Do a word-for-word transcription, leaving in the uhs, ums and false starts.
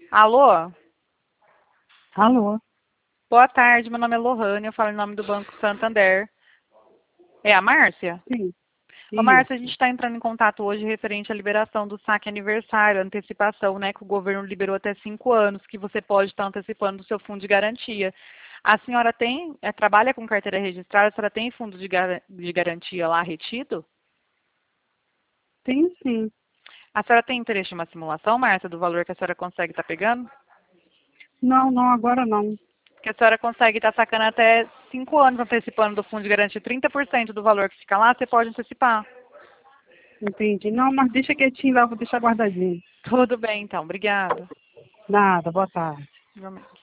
Alô? Alô? Boa tarde, meu nome é Lohane, eu falo em nome do Banco Santander. É a Márcia? Sim. Ô, Isso. Márcia, a gente está entrando em contato hoje referente à liberação do saque aniversário, antecipação, né, que o governo liberou até cinco anos, que você pode estar antecipando o seu fundo de garantia. A senhora tem, é, trabalha com carteira registrada, a senhora tem fundo de, gar de garantia lá retido? Tenho sim. A senhora tem interesse em uma simulação, Márcia, do valor que a senhora consegue estar pegando? Não, não, agora não. Que a senhora consegue estar sacando até cinco anos antecipando do fundo de garantia, trinta por cento do valor que fica lá, você pode antecipar. Entendi. Não, mas deixa quietinho lá, vou deixar guardadinho. Tudo bem, então. Obrigada. Nada, boa tarde. Igualmente.